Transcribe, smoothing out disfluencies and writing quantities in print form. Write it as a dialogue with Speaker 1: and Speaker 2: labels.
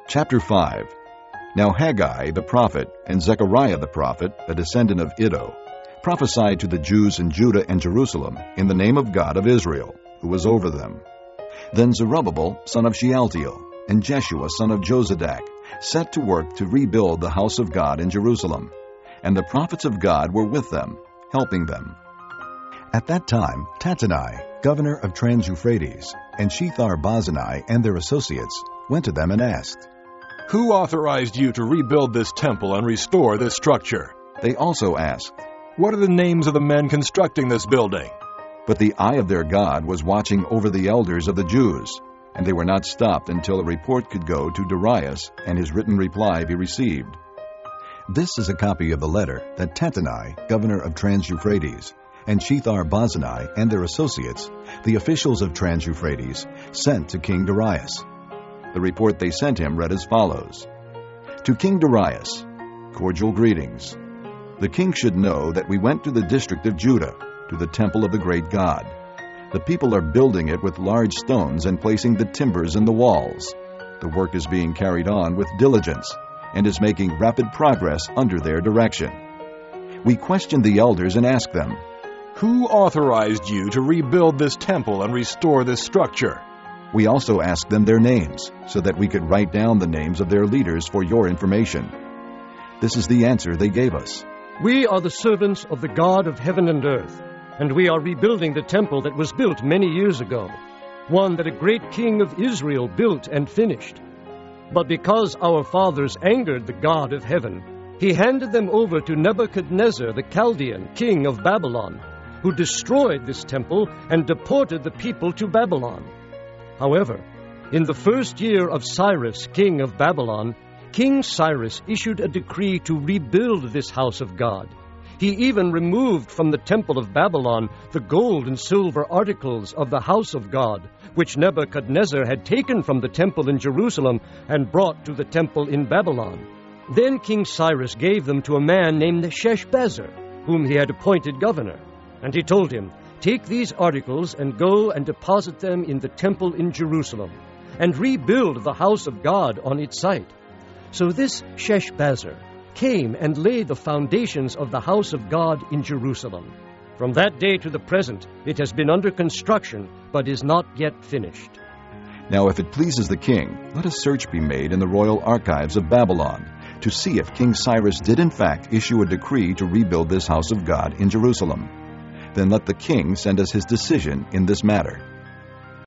Speaker 1: Chapter 5. Now Haggai the prophet and Zechariah the prophet, a descendant of Iddo, prophesied to the Jews in Judah and Jerusalem in the name of God of Israel, who was over them. Then Zerubbabel, son of Shealtiel, and Jeshua, son of Jozadak, set to work to rebuild the house of God in Jerusalem, and the prophets of God were with them, helping them. At that time, Tattenai, governor of Trans-Euphrates, and Shethar-Bozenai and their associates went to them and asked,
Speaker 2: "Who authorized you to rebuild this temple and restore this structure?"
Speaker 1: They also asked,
Speaker 2: "What are the names of the men constructing this building?"
Speaker 1: But the eye of their God was watching over the elders of the Jews, and they were not stopped until a report could go to Darius and his written reply be received. This is a copy of the letter that Tattenai, governor of Trans-Euphrates, and Shethar-Bozenai and their associates, the officials of Trans-Euphrates, sent to King Darius. The report they sent him read as follows. To King Darius, cordial greetings. The king should know that we went to the district of Judah, to the temple of the great God. The people are building it with large stones and placing the timbers in the walls. The work is being carried on with diligence and is making rapid progress under their direction. We questioned the elders and asked them,
Speaker 2: "Who authorized you to rebuild this temple and restore this structure?"
Speaker 1: We also asked them their names, so that we could write down the names of their leaders for your information. This is the answer they gave us.
Speaker 3: We are the servants of the God of heaven and earth, and we are rebuilding the temple that was built many years ago, one that a great king of Israel built and finished. But because our fathers angered the God of heaven, he handed them over to Nebuchadnezzar the Chaldean, king of Babylon, who destroyed this temple and deported the people to Babylon. However, in the first year of Cyrus, king of Babylon, King Cyrus issued a decree to rebuild this house of God. He even removed from the temple of Babylon the gold and silver articles of the house of God, which Nebuchadnezzar had taken from the temple in Jerusalem and brought to the temple in Babylon. Then King Cyrus gave them to a man named Sheshbazzar, whom he had appointed governor. And he told him, "Take these articles and go and deposit them in the temple in Jerusalem, and rebuild the house of God on its site." So this Sheshbazzar came and laid the foundations of the house of God in Jerusalem. From that day to the present, it has been under construction, but is not yet finished.
Speaker 1: Now if it pleases the king, let a search be made in the royal archives of Babylon, to see if King Cyrus did in fact issue a decree to rebuild this house of God in Jerusalem. Then let the king send us his decision in this matter.